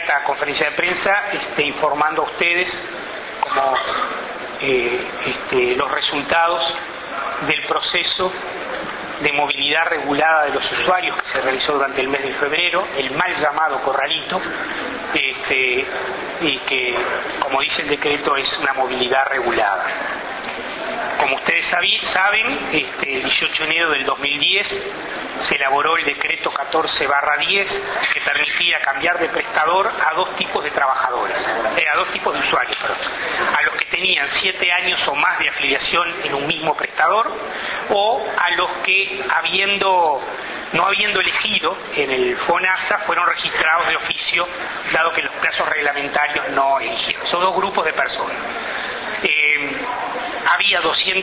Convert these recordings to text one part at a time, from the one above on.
esta conferencia de prensa informando a ustedes como los resultados del proceso de movilidad regulada de los usuarios que se realizó durante el mes de febrero, el mal llamado corralito, y que, como dice el decreto, es una movilidad regulada. Como ustedes saben, el 18 de enero del 2010 se elaboró el decreto 14/10 que permitía cambiar de prestador a dos tipos de trabajadores, a dos tipos de usuarios, a los que tenían 7 años o más de afiliación en un mismo prestador, o a los que no habiendo elegido en el FONASA fueron registrados de oficio, dado que los plazos reglamentarios no eligieron. Son dos grupos de personas. Había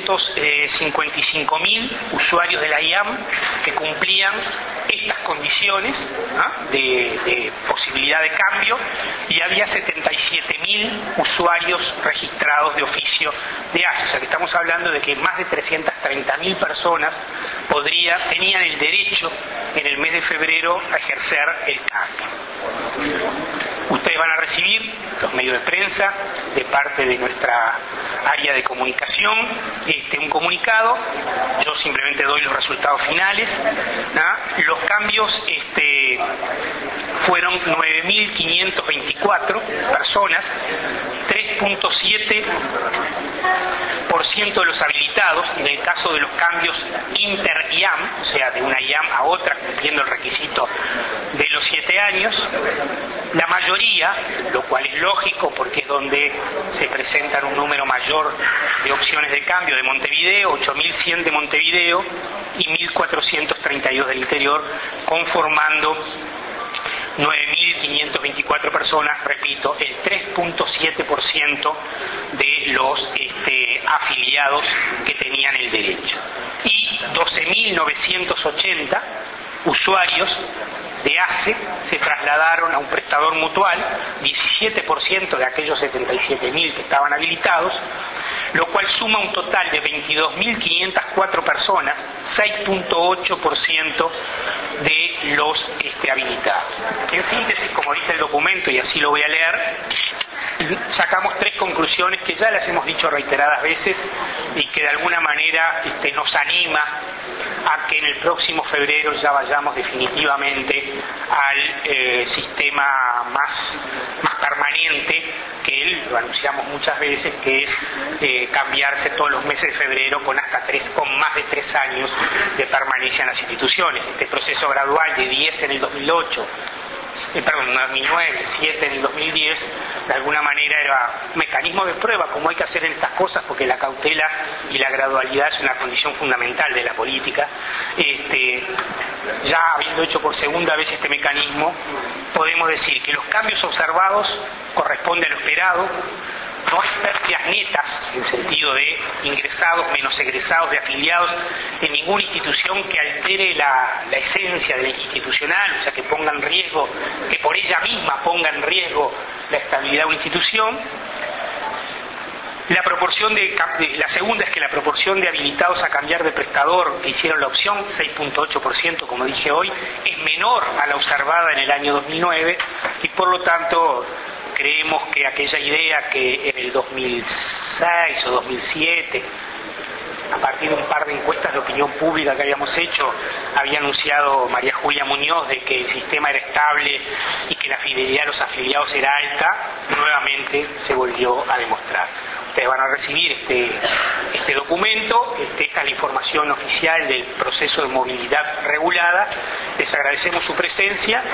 255.000 usuarios de la IAM que cumplían estas condiciones, ¿no?, de posibilidad de cambio, y había 77.000 usuarios registrados de oficio de ASE. O sea que estamos hablando de que más de 330.000 personas tenían el derecho en el mes de febrero a ejercer el cambio. Ustedes van a recibir, los medios de prensa, de parte de nuestra área de comunicación, un comunicado. Yo simplemente doy los resultados finales, ¿no? Los cambios fueron 9.524 personas, 3.7% de los habilitados en el caso de los cambios inter-IAM, o sea, de una IAM a otra, cumpliendo el requisito de los 7 años. La mayoría, lo cual es lógico porque es donde se presentan un número mayor de opciones de cambio, de Montevideo, 8.100 de Montevideo y 1.432 del interior, conformando 9.524 personas, repito, el 3.7% de los afiliados que tenían el derecho. Y 12.980 usuarios de ASE se trasladaron a un prestador mutual, 17% de aquellos 77.000 que estaban habilitados, lo cual suma un total de 22.504 personas, 6.8% de los habilitados. En síntesis, como dice el documento, y así lo voy a leer, sacamos 3 conclusiones que ya las hemos dicho reiteradas veces y que de alguna manera nos anima a que en el próximo febrero ya vayamos definitivamente al sistema más permanente, que lo anunciamos muchas veces, que es cambiarse todos los meses de febrero con más de 3 años de permanencia en las instituciones. Este proceso gradual de 10 en el 2008, en 2009, 7 en el 2010, de alguna manera era un mecanismo de prueba, como hay que hacer en estas cosas, porque la cautela y la gradualidad es una condición fundamental de la política. Ya habiendo hecho por segunda vez este mecanismo, podemos decir que los cambios observados corresponden a lo esperado. No hay pérdidas netas, en el sentido de ingresados menos egresados de afiliados, en ninguna institución que altere la esencia del institucional, o sea, que ponga en riesgo, que por ella misma ponga en riesgo la estabilidad de una institución. La segunda es que la proporción de habilitados a cambiar de prestador que hicieron la opción, 6.8%, como dije hoy, es menor a la observada en el año 2009, y por lo tanto creemos que aquella idea que en el 2006 o 2007, a partir de un par de encuestas de opinión pública que habíamos hecho, había anunciado María Julia Muñoz de que el sistema era estable y que la fidelidad de los afiliados era alta, nuevamente se volvió a demostrar. Ustedes van a recibir este documento, esta es la información oficial del proceso de movilidad regulada. Les agradecemos su presencia.